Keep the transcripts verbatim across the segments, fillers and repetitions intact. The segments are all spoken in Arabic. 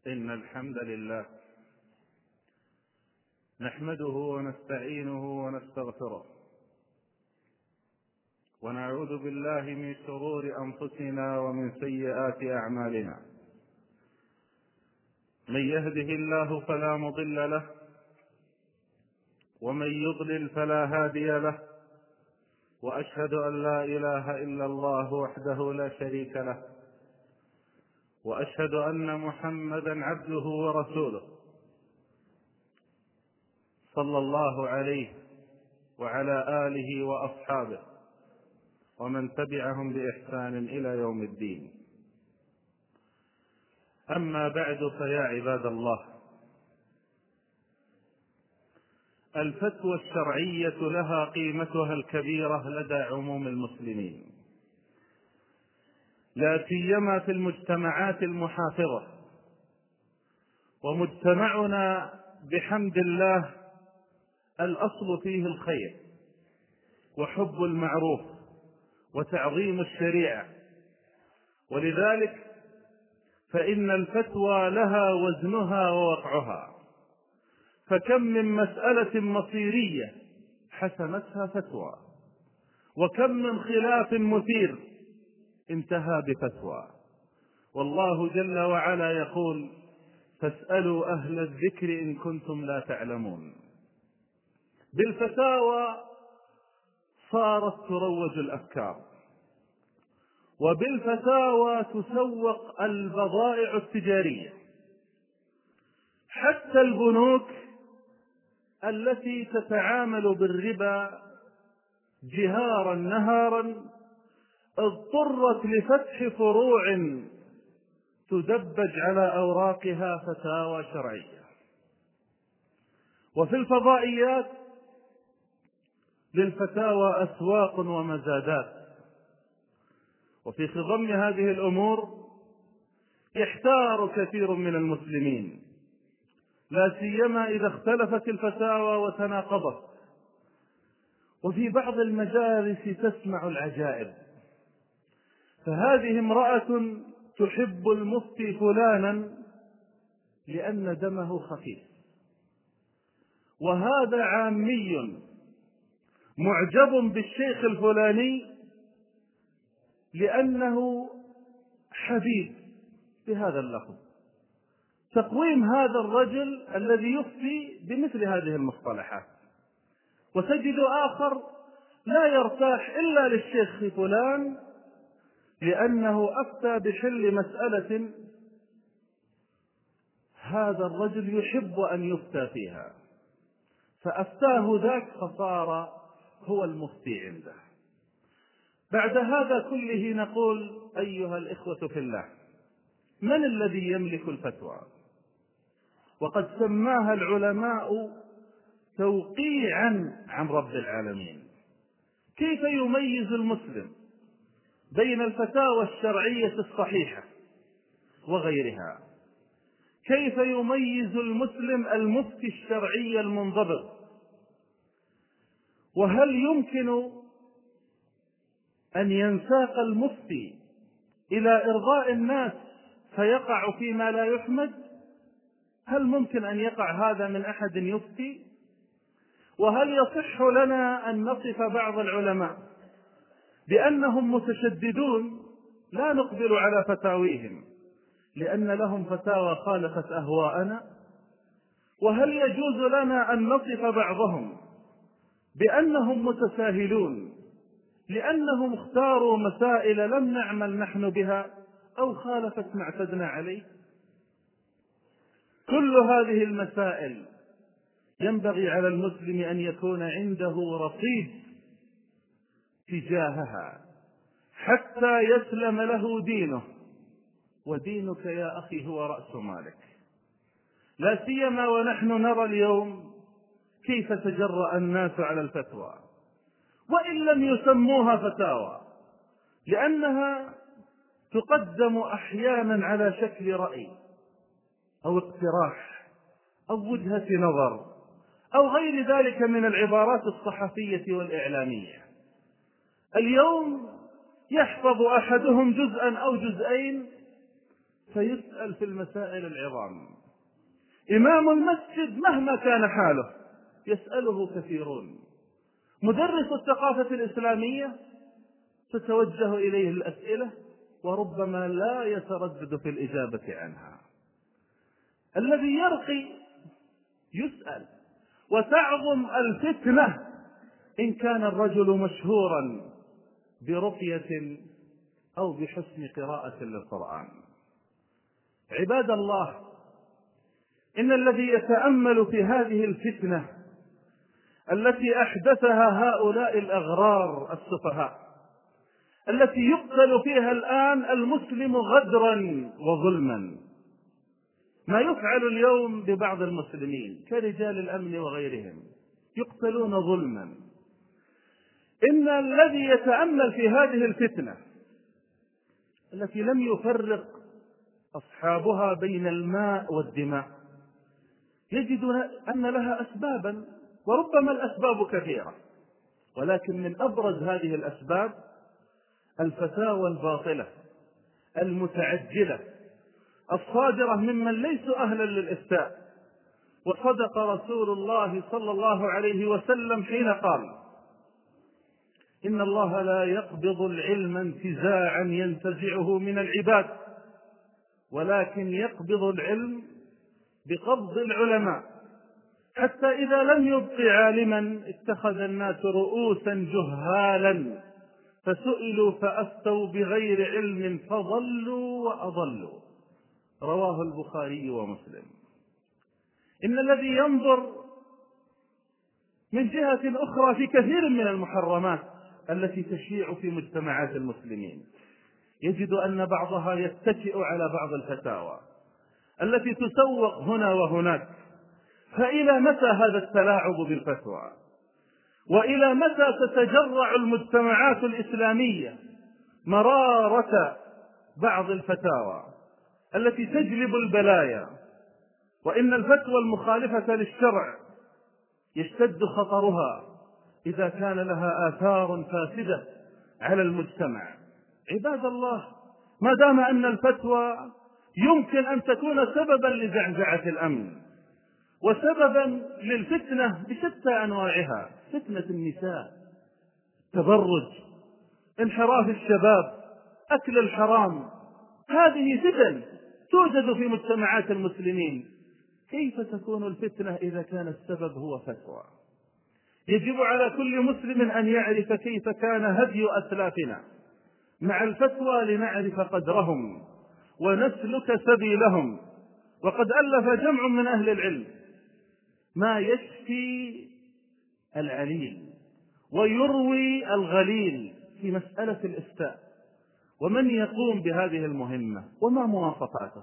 إن الحمد لله نحمده ونستعينه ونستغفره، ونعوذ بالله من شرور أنفسنا ومن سيئات أعمالنا. من يهده الله فلا مضل له، ومن يضلل فلا هادي له، وأشهد أن لا إله إلا الله وحده لا شريك له، وأشهد أن محمدا عبده ورسوله صلى الله عليه وعلى آله وأصحابه ومن تبعهم بإحسان إلى يوم الدين. أما بعد، فيا عباد الله، الفتوى الشرعية لها قيمتها الكبيرة لدى عموم المسلمين، لا سيما في المجتمعات المحافظة. ومجتمعنا بحمد الله الأصل فيه الخير وحب المعروف وتعظيم الشريعة، ولذلك فإن الفتوى لها وزنها ووقعها. فكم من مسألة مصيرية حسمتها فتوى، وكم من خلاف مثير انتهى بفتوى. والله جل وعلا يقول: فاسألوا أهل الذكر إن كنتم لا تعلمون. بالفتاوى صارت تروج الأفكار، وبالفتاوى تسوق البضائع التجارية. حتى البنوك التي تتعامل بالربا جهارا نهارا اضطرت لفتح فروع تدبج على أوراقها فتاوى شرعية. وفي الفضائيات للفتاوى أسواق ومزادات. وفي خضم هذه الأمور يحتار كثير من المسلمين، لا سيما إذا اختلفت الفتاوى وتناقضت. وفي بعض المجالس تسمع العجائب، فهذه امرأة تحب المفتي فلانا لأن دمه خفيف، وهذا عامي معجب بالشيخ الفلاني لأنه حبيب بهذا اللفظ. تقويم هذا الرجل الذي يفتي بمثل هذه المصطلحات. وتجد آخر لا يرتاح إلا للشيخ فلان لأنه أفتى بحل مسألة هذا الرجل يحب أن يفتى فيها، فأفتاه ذاك فصار هو المفتي عنده. بعد هذا كله نقول: أيها الإخوة في الله، من الذي يملك الفتوى؟ وقد سماها العلماء توقيعا عن رب العالمين. كيف يميز المسلم بين الفتاوى الشرعية الصحيحة وغيرها؟ كيف يميز المسلم المفتي الشرعي المنضبط؟ وهل يمكن أن ينساق المفتي إلى إرضاء الناس فيقع فيما لا يحمد؟ هل ممكن أن يقع هذا من أحد يفتي؟ وهل يصح لنا أن نصف بعض العلماء بأنهم متشددون لا نقبل على فتاويهم لأن لهم فتاوى خالفت أهواءنا؟ وهل يجوز لنا أن نصف بعضهم بأنهم متساهلون لأنهم اختاروا مسائل لم نعمل نحن بها أو خالفت ما اعتدنا عليه؟ كل هذه المسائل ينبغي على المسلم أن يكون عنده رصيد تجاهها حتى يسلم له دينه. ودينك يا أخي هو رأس مالك، لا سيما ونحن نرى اليوم كيف تجرأ الناس على الفتوى، وإن لم يسموها فتاوى، لأنها تقدم أحيانا على شكل رأي أو اقتراح أو وجهة نظر أو غير ذلك من العبارات الصحفية والإعلامية. اليوم يحفظ أحدهم جزءا أو جزئين فيسأل في المسائل العظام. إمام المسجد مهما كان حاله يسأله كثيرون. مدرس الثقافة الإسلامية تتوجه إليه الأسئلة وربما لا يتردد في الإجابة عنها. الذي يرقي يسأل. وتعظم الفتنة إن كان الرجل مشهورا برقية أو بحسن قراءة للقرآن. عباد الله، إن الذي يتأمل في هذه الفتنة التي أحدثها هؤلاء الأغرار السفهاء، التي يقتل فيها الآن المسلم غدرا وظلما، ما يفعل اليوم ببعض المسلمين كرجال الأمن وغيرهم يقتلون ظلما. إن الذي يتأمل في هذه الفتنة التي لم يفرق أصحابها بين الماء والدماء يجد أن لها أسبابا، وربما الأسباب كثيرة، ولكن من أبرز هذه الأسباب الفتاوى الباطلة المتعجلة الصادرة ممن ليسوا أهلا للإفتاء. وصدق رسول الله صلى الله عليه وسلم حين قال: إن الله لا يقبض العلم انتزاعا ينتزعه من العباد، ولكن يقبض العلم بقبض العلماء، حتى إذا لم يبق عالما اتخذ الناس رؤوسا جهالا فسئلوا فأفتوا بغير علم فضلوا وأضلوا. رواه البخاري ومسلم. إن الذي ينظر من جهة أخرى في كثير من المحرمات التي تشيع في مجتمعات المسلمين يجد أن بعضها يتكئ على بعض الفتاوى التي تسوق هنا وهناك. فإلى متى هذا التلاعب بالفتوى؟ وإلى متى تتجرع المجتمعات الإسلامية مرارة بعض الفتاوى التي تجلب البلايا؟ وإن الفتوى المخالفة للشرع يشتد خطرها إذا كان لها آثار فاسدة على المجتمع. عباد الله، ما دام أن الفتوى يمكن أن تكون سببا لزعزعة الأمن وسببا للفتنة بشتى أنواعها، فتنة النساء، تبرج، انحراف الشباب، أكل الحرام، هذه فتن توجد في مجتمعات المسلمين، كيف تكون الفتنة إذا كان السبب هو فتوى؟ يجب على كل مسلم أن يعرف كيف كان هدي أسلافنا مع الفتوى لنعرف قدرهم ونسلك سبيلهم. وقد ألف جمع من أهل العلم ما يشفي العليل ويروي الغليل في مسألة الإفتاء، ومن يقوم بهذه المهمة وما مواصفاته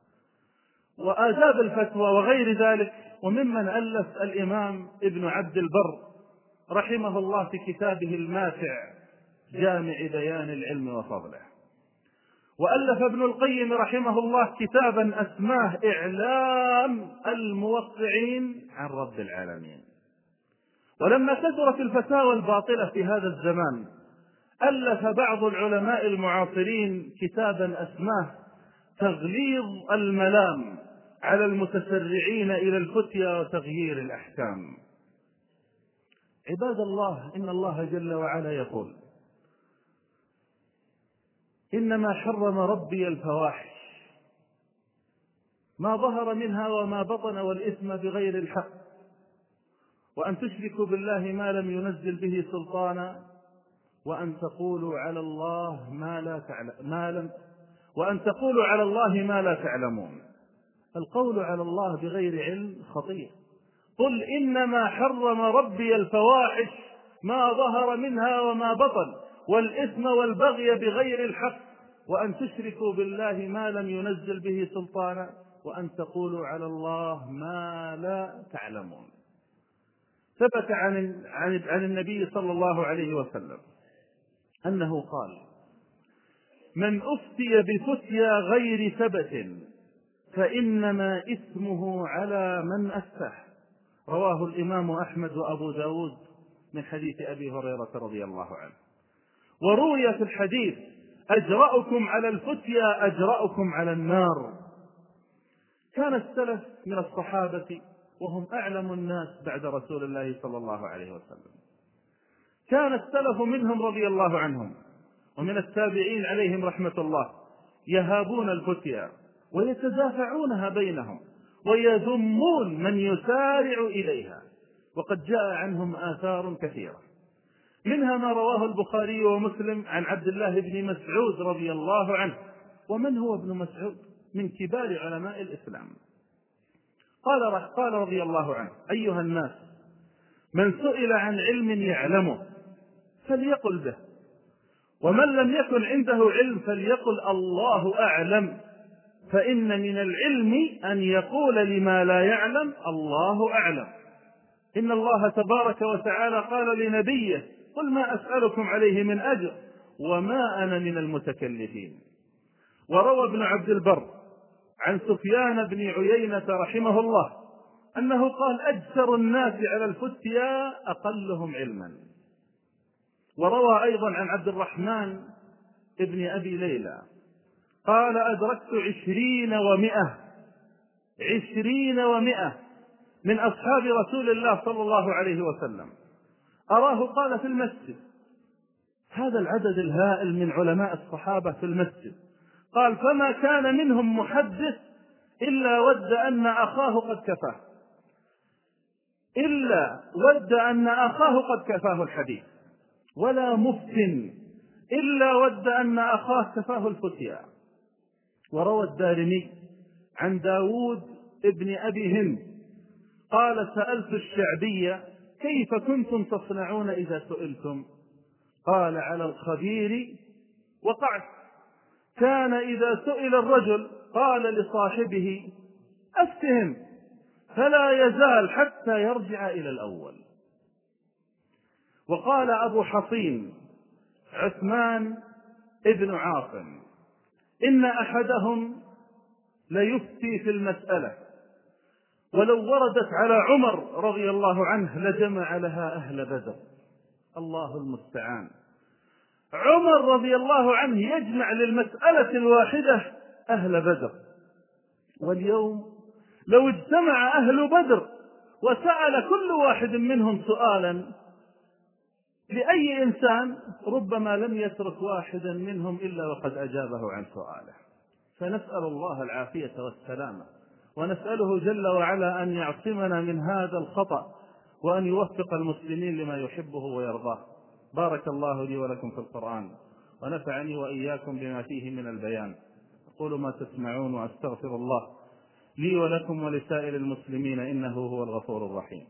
وآداب الفتوى وغير ذلك. وممن ألف الإمام ابن عبد البر رحمه الله في كتابه الماتع جامع بيان العلم وفضله. وألف ابن القيم رحمه الله كتابا أسماه إعلام الموقعين عن رب العالمين. ولما كثرت الفتاوى الباطلة في هذا الزمان ألف بعض العلماء المعاصرين كتابا أسماه تغليظ الملام على المتسرعين إلى الفتيا وتغيير الأحكام. عباد الله، إن الله جل وعلا يقول: إنما حرم ربي الفواحش ما ظهر منها وما بطن والإثم بغير الحق وأن تشركوا بالله ما لم ينزل به سلطانا وأن تقولوا على الله ما لا تعلم ما لم وأن تقولوا على الله ما لا تعلمون. القول على الله بغير علم خطير. قل إنما حرم ربي الفواحش ما ظهر منها وما بطن والإثم والبغي بغير الحق وأن تشركوا بالله ما لم ينزل به سلطانا وأن تقولوا على الله ما لا تعلمون. ثبت عن عن عن النبي صلى الله عليه وسلم أنه قال: من أفتي بفتيا غير ثبت فإنما إثمه على من أفتاه. رواه الإمام أحمد وأبو داود من حديث أبي هريرة رضي الله عنه. وروي في الحديث أجرأكم على الفتيا أجرأكم على النار. كان السلف من الصحابة وهم أعلم الناس بعد رسول الله صلى الله عليه وسلم، كان السلف منهم رضي الله عنهم ومن التابعين عليهم رحمة الله يهابون الفتيا ويتدافعونها بينهم ويذمون من يسارع إليها، وقد جاء عنهم آثار كثيرة، منها ما رواه البخاري ومسلم عن عبد الله بن مسعود رضي الله عنه. ومن هو ابن مسعود؟ من كبار علماء الإسلام. قال قال رضي الله عنه: أيها الناس، من سئل عن علم يعلمه فليقل به، ومن لم يكن عنده علم فليقل الله أعلم، فإن من العلم أن يقول لما لا يعلم الله أعلم. إن الله تبارك وتعالى قال لنبيه: قل ما أسألكم عليه من أجر وما أنا من المتكلفين. وروى ابن عبد البر عن سفيان بن عيينة رحمه الله أنه قال: أجسر الناس على الفتيا أقلهم علما. وروى أيضا عن عبد الرحمن ابن أبي ليلى قال: أدركت عشرين ومئة عشرين ومئة من أصحاب رسول الله صلى الله عليه وسلم، أراه قال في المسجد، هذا العدد الهائل من علماء الصحابة في المسجد، قال: فما كان منهم محدث إلا ود أن أخاه قد كفاه إلا ود أن أخاه قد كفاه الحديث، ولا مفتن إلا ود أن أخاه كفاه الفتيا. وروى الدارمي عن داود ابن أبي هند قال: سألت الشعبية: كيف كنتم تصنعون إذا سئلتم؟ قال: على الخبير وقعت. كان إذا سئل الرجل قال لصاحبه: أفتهم، فلا يزال حتى يرجع إلى الأول. وقال أبو حصين عثمان ابن عاصم: إن أحدهم ليفتي في المسألة ولو وردت على عمر رضي الله عنه لجمع لها أهل بدر. الله المستعان. عمر رضي الله عنه يجمع للمسألة الواحدة أهل بدر، واليوم لو اجتمع أهل بدر وسأل كل واحد منهم سؤالا لأي إنسان ربما لم يترك واحدا منهم إلا وقد أجابه عن سؤاله. فنسأل الله العافية والسلامة، ونسأله جل وعلا أن يعصمنا من هذا الخطأ وأن يوفق المسلمين لما يحبه ويرضاه. بارك الله لي ولكم في القرآن، ونفعني وإياكم بما فيه من البيان. أقول ما تسمعون وأستغفر الله لي ولكم ولسائر المسلمين إنه هو الغفور الرحيم.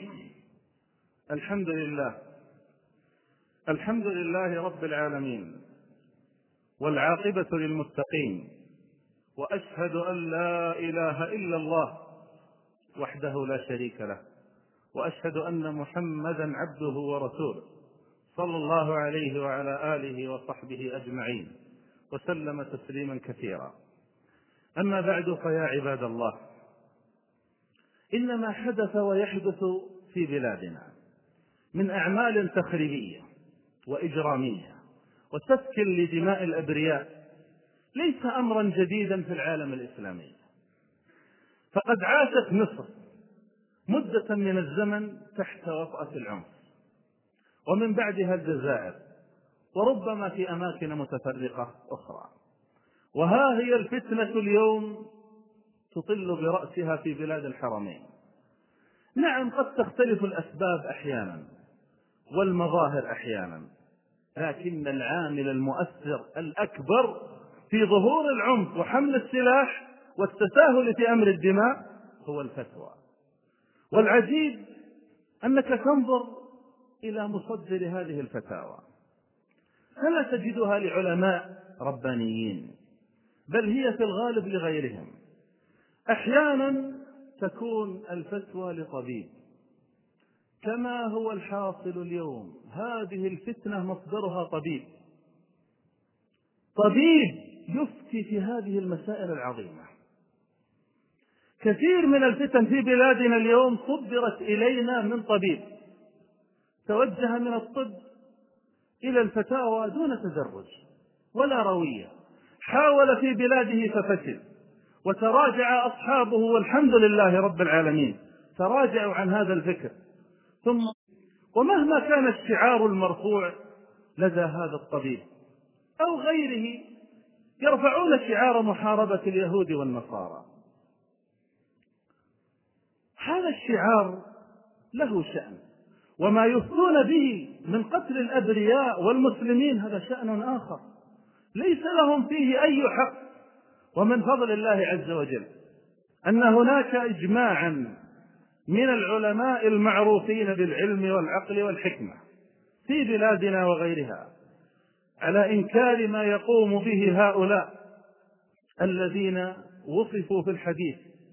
الحمد لله الحمد لله رب العالمين، والعاقبة للمتقين، وأشهد أن لا إله إلا الله وحده لا شريك له، وأشهد أن محمدا عبده ورسوله صلى الله عليه وعلى آله وصحبه أجمعين وسلم تسليما كثيرا. أما بعد، فيا عباد الله، إن ما حدث ويحدث في بلادنا من أعمال تخريبية وإجرامية وسفك لدماء الأبرياء ليس أمرا جديدا في العالم الإسلامي، فقد عاشت مصر مدة من الزمن تحت وطأة العنف، ومن بعدها الجزائر، وربما في أماكن متفرقة أخرى. وها هي الفتنة اليوم تطل برأسها في بلاد الحرمين. نعم، قد تختلف الأسباب أحيانا والمظاهر أحيانا، لكن العامل المؤثر الأكبر في ظهور العنف وحمل السلاح والتساهل في أمر الدماء هو الفتوى. والعجيب أنك تنظر إلى مصدر هذه الفتاوى فلا تجدها لعلماء ربانيين، بل هي في الغالب لغيرهم. أحيانا تكون الفتوى لطبيب، كما هو الحاصل اليوم. هذه الفتنة مصدرها طبيب طبيب يفتي في هذه المسائل العظيمة. كثير من الفتن في بلادنا اليوم صدرت إلينا من طبيب توجه من الطب إلى الفتاوى دون تدرج، ولا روية. حاول في بلاده ففشل، وتراجع أصحابه والحمد لله رب العالمين، تراجعوا عن هذا الفكر. ثم ومهما كان الشعار المرفوع لدى هذا الطبيب أو غيره، يرفعون شعار محاربة اليهود والنصارى. هذا الشعار له شأن، وما يفتون به من قتل الأبرياء والمسلمين هذا شأن آخر ليس لهم فيه أي حق. ومن فضل الله عز وجل أن هناك إجماعا من العلماء المعروفين بالعلم والعقل والحكمة في بلادنا وغيرها على إنكار ما يقوم به هؤلاء الذين وصفوا في الحديث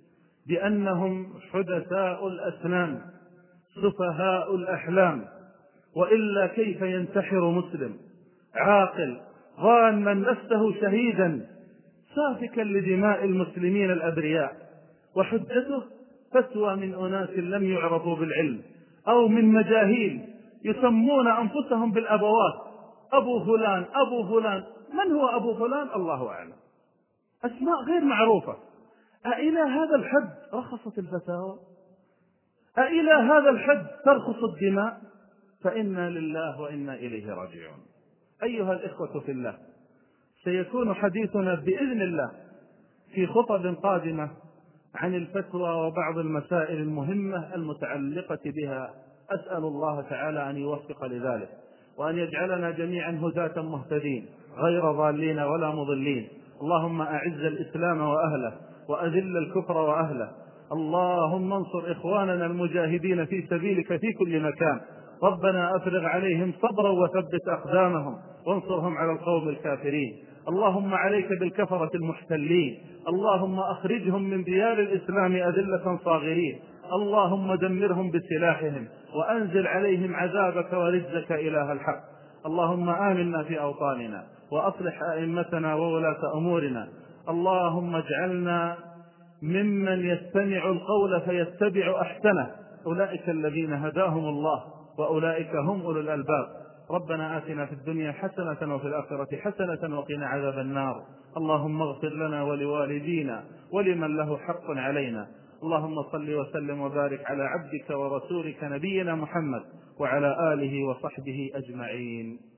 بأنهم حدثاء الأسنان سفهاء الأحلام. وإلا كيف ينتحر مسلم عاقل ظانا نفسه شهيدا سافكا لدماء المسلمين الأبرياء، وحجته فتوى من أناس لم يعرفوا بالعلم أو من مجاهيل يسمون أنفسهم بالأبوات، أبو فلان أبو فلان. من هو أبو فلان؟ الله أعلم، أسماء غير معروفة. أإلى هذا الحد رخصت الفتاوى؟ أإلى هذا الحد ترخص الدماء؟ فإنا لله وإنا إليه راجعون. أيها الإخوة في الله، سيكون حديثنا بإذن الله في خطب قادمة عن الفتوى وبعض المسائل المهمة المتعلقة بها. أسأل الله تعالى أن يوفق لذلك، وأن يجعلنا جميعا هداة مهتدين غير ضالين ولا مضلين. اللهم أعز الإسلام وأهله وأذل الكفر وأهله. اللهم انصر إخواننا المجاهدين في سبيلك في كل مكان. ربنا أفرغ عليهم صبرا وثبت أقدامهم وانصرهم على القوم الكافرين. اللهم عليك بالكفرة المحتلين، اللهم أخرجهم من ديار الإسلام أذلة صاغرين. اللهم دمرهم بسلاحهم وأنزل عليهم عذابك ورجزك إله الحق. اللهم آمنا في أوطاننا وأصلح أئمتنا وولاة أمورنا. اللهم اجعلنا ممن يستمع القول فيتبع أحسنه، أولئك الذين هداهم الله وأولئك هم أولو الألباب. ربنا آتنا في الدنيا حسنة وفي الآخرة حسنة وقنا عذاب النار. اللهم اغفر لنا ولوالدينا ولمن له حق علينا. اللهم صل وسلم وبارك على عبدك ورسولك نبينا محمد وعلى آله وصحبه أجمعين.